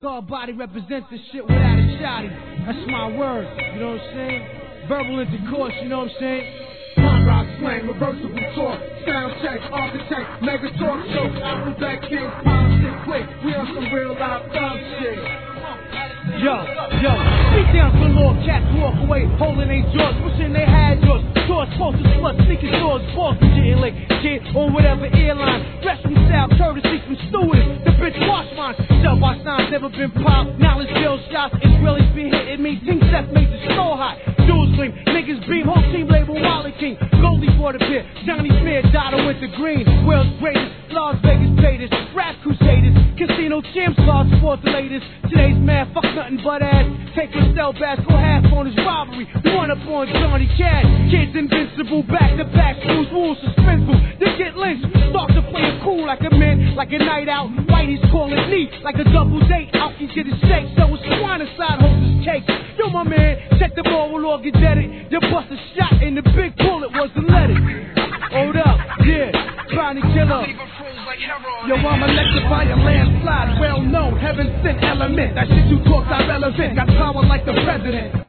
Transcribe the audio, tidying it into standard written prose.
God body represents this shit without a shoddy. That's my word, you know what I'm saying? Verbal intercourse, you know what I'm saying? Pop rock slang, reversible talk, sound check, architect, mega talk show, alphabet king, pop shit quick, we on some real live thug shit. Yo, speak down to Lord cats walk away, holding their jaws, wishing they had yours. Doors supposed to slut, sneaking doors, balls and getting licked, kid, or whatever airline. Rescue style, courtesy from stewardess. The bitch wash mine. Sell by signs, never been popped. Knowledge bill shots, Israelis be hitting me. Team Seth made the store hot. Dual stream, niggas beam, whole team label Wally King. Goldie for the beer, Johnny Smear, Dotto with the green. World's greatest, Las Vegas paid rap crusaders. Casino champs, large sport the latest. Today's man, fuck nothing but ass. Take a cell bass, go half on his robbery. One up on Johnny Cash. Kids invincible, back to back, screws, rules, suspenseful. They get lynched, start to play it cool like a man, like a night out. Whitey's calling neat, like a double date. Alfie get his shake, so it's swine inside holds his cake. Yo, my man, check the ball, we'll all get dead it. You bust a shot and the big bullet wasn't let it. Hold up, yeah, trying to kill her. Yo, I'm elected by a landslide, well known, heaven sent element. That shit you talk's irrelevant, got power like the president.